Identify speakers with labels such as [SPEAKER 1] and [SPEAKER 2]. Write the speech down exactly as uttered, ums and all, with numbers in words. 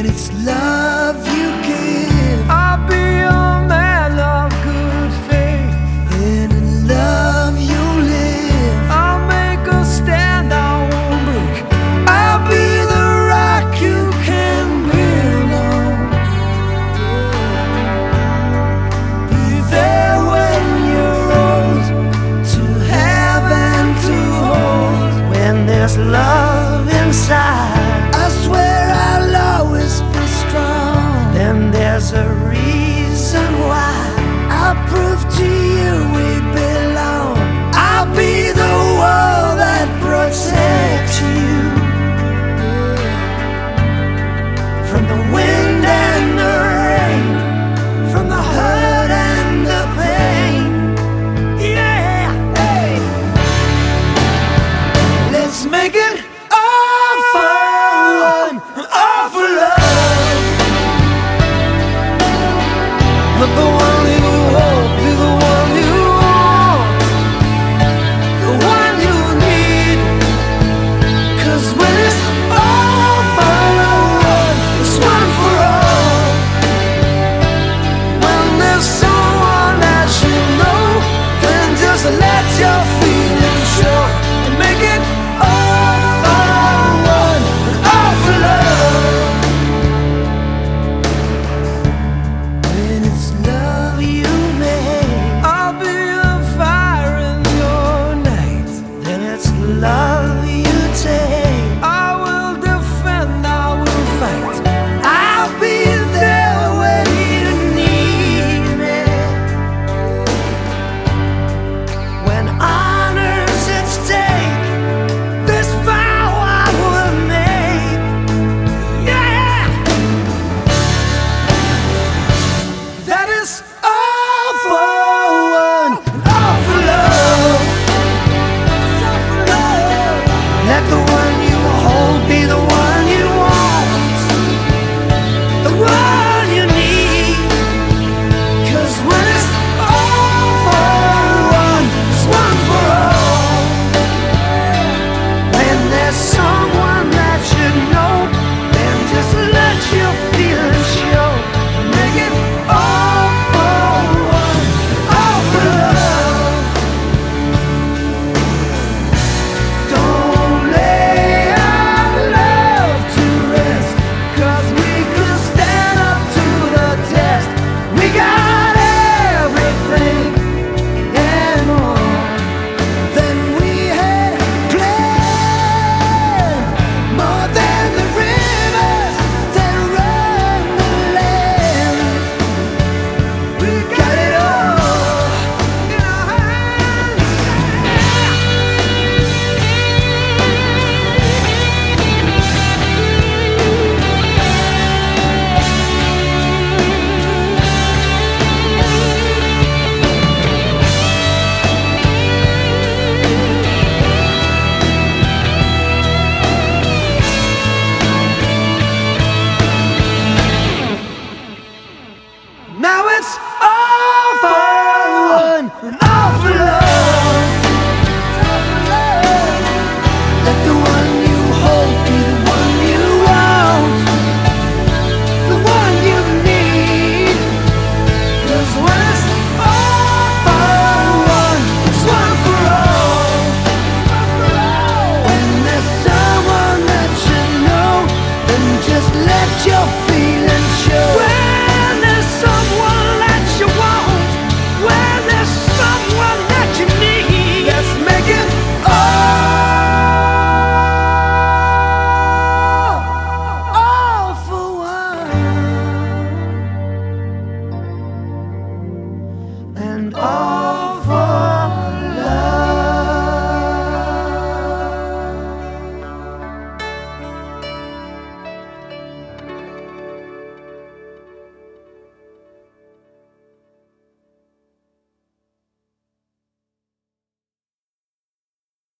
[SPEAKER 1] it's love you give,
[SPEAKER 2] I'll be a man of good faith.
[SPEAKER 1] and in love you live.
[SPEAKER 2] I'll make a stand, I won't break.
[SPEAKER 1] I'll be the rock you can build on. Be there when you're old, to have and to hold.
[SPEAKER 2] When there's love inside,
[SPEAKER 1] I swear I'll always be strong.
[SPEAKER 2] then there's a reason why.
[SPEAKER 1] I'll prove to you we belong. I'll be the wall that protects you from the wind and the rain, from the hurt and the pain.
[SPEAKER 2] Yeah, hey.
[SPEAKER 1] Let's make it all for one, all for love.
[SPEAKER 2] Let the one you hold be the one you want, the one you need.
[SPEAKER 1] 'Cause when it's all for one, it's one for all.
[SPEAKER 2] When there's someone that you know, then just let your feelings show and make it all for one and all for love.
[SPEAKER 1] When it's love you make,
[SPEAKER 2] I'll be a fire in your night,
[SPEAKER 1] then it's love you take.
[SPEAKER 2] I will defend, I will fight.
[SPEAKER 1] I'll be there when you need me. When honor's at stake, this vow I will make.
[SPEAKER 2] Yeah,
[SPEAKER 1] That is all for one, all for love. Let the